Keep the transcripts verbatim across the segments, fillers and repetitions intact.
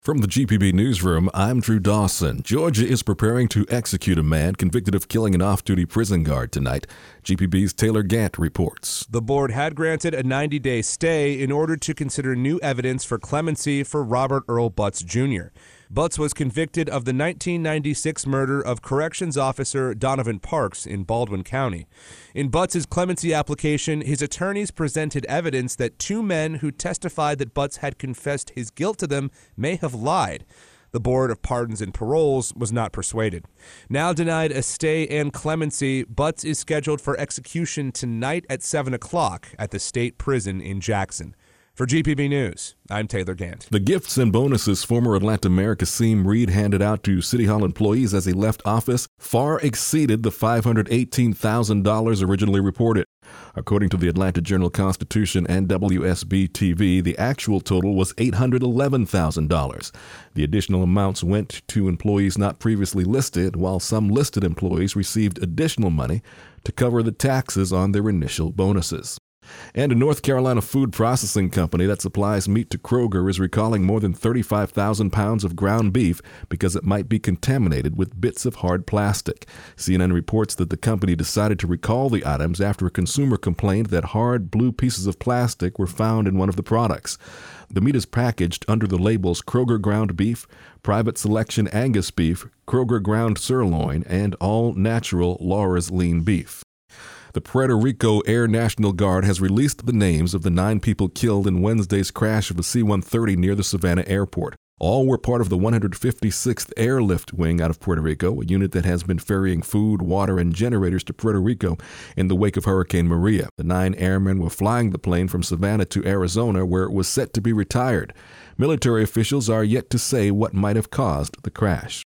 From the G P B Newsroom, I'm Drew Dawson. Georgia is preparing to execute a man convicted of killing an off-duty prison guard tonight. G P B's Taylor Gant reports. The board had granted a ninety-day stay in order to consider new evidence for clemency for Robert Earl Butts Junior Butts was convicted of the nineteen ninety-six murder of corrections officer Donovan Parks in Baldwin County. In Butts' clemency application, his attorneys presented evidence that two men who testified that Butts had confessed his guilt to them may have lied. The Board of Pardons and Paroles was not persuaded. Now denied a stay and clemency, Butts is scheduled for execution tonight at seven o'clock at the state prison in Jackson. For G P B News, I'm Taylor Gant. The gifts and bonuses former Atlanta Mayor Kasim Reed handed out to City Hall employees as he left office far exceeded the five hundred eighteen thousand dollars originally reported. According to the Atlanta Journal-Constitution and W S B T V, the actual total was eight hundred eleven thousand dollars. The additional amounts went to employees not previously listed, while some listed employees received additional money to cover the taxes on their initial bonuses. And a North Carolina food processing company that supplies meat to Kroger is recalling more than thirty-five thousand pounds of ground beef because it might be contaminated with bits of hard plastic. C N N reports that the company decided to recall the items after a consumer complained that hard blue pieces of plastic were found in one of the products. The meat is packaged under the labels Kroger ground beef, private selection Angus beef, Kroger ground sirloin, and all natural Laura's lean beef. The Puerto Rico Air National Guard has released the names of the nine people killed in Wednesday's crash of a C one thirty near the Savannah airport. All were part of the one hundred fifty-sixth Airlift Wing out of Puerto Rico, a unit that has been ferrying food, water, and generators to Puerto Rico in the wake of Hurricane Maria. The nine airmen were flying the plane from Savannah to Arizona, where it was set to be retired. Military officials are yet to say what might have caused the crash.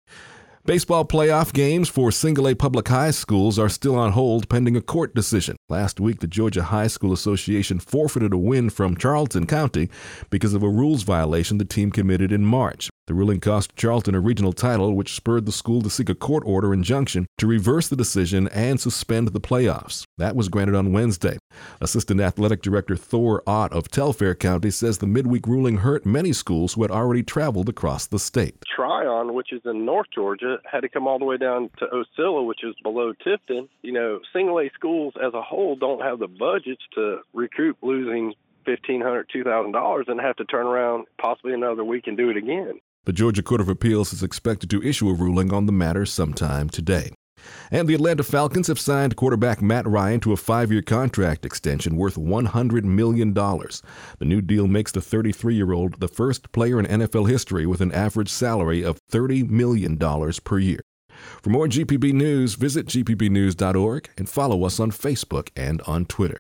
Baseball playoff games for single-A public high schools are still on hold pending a court decision. Last week, the Georgia High School Association forfeited a win from Charlton County because of a rules violation the team committed in March. The ruling cost Charlton a regional title, which spurred the school to seek a court order injunction to reverse the decision and suspend the playoffs. That was granted on Wednesday. Assistant Athletic Director Thor Ott of Telfair County says the midweek ruling hurt many schools who had already traveled across the state. Tryon, which is in North Georgia, had to come all the way down to Ocilla, which is below Tifton. You know, single-A schools as a whole don't have the budgets to recoup losing fifteen hundred dollars, two thousand dollars and have to turn around possibly another week and do it again. The Georgia Court of Appeals is expected to issue a ruling on the matter sometime today. And the Atlanta Falcons have signed quarterback Matt Ryan to a five-year contract extension worth one hundred million dollars. The new deal makes the thirty-three-year-old the first player in N F L history with an average salary of thirty million dollars per year. For more G P B news, visit G P B news dot org and follow us on Facebook and on Twitter.